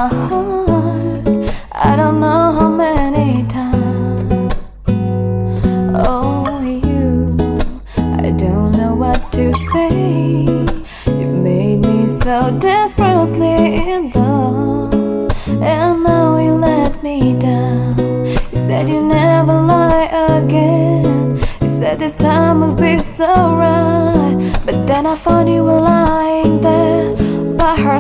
my heart, I don't know how many times. Oh, you, I don't know what to say. You made me so desperately in love, and now you let me down. You said you never lie again. You said this time will be so right, but then I found you were lying there by her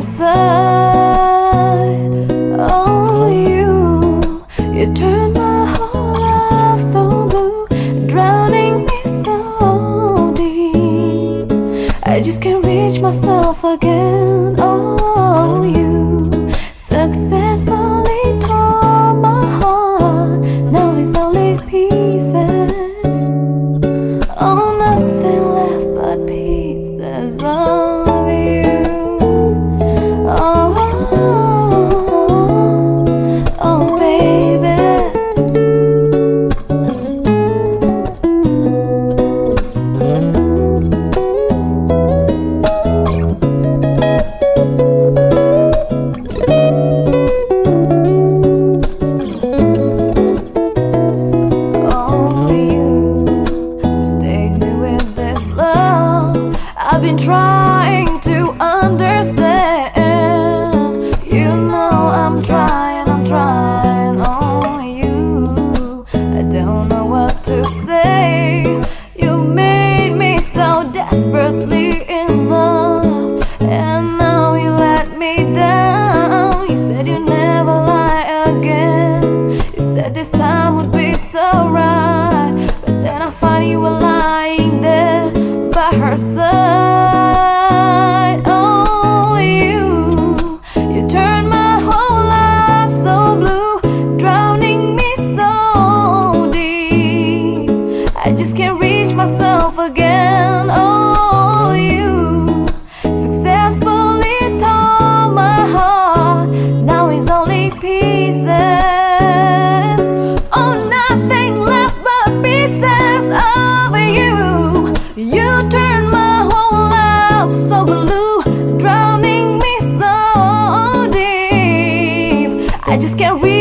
side. Oh, you turned my whole life so blue, drowning me so deep. I just can't reach myself again. Oh, you successfully tore my heart, now it's only pieces. Oh, nothing left but pieces of you. Oh, oh, baby. I've been trying to understand. You know I'm trying. Oh, you, I don't know what to say. You made me so desperately in love, and now you let me down. You said you never lie again. You said this time would be so right, but then I found you were lying there by her side. Oh, you turned my whole life so blue, drowning me so deep. I just can't reach myself again. Oh, you successfully tore my heart, now it's only pieces. Oh, nothing left but pieces of you. You turned my whole life so blue, drowning me so deep. I just can't reach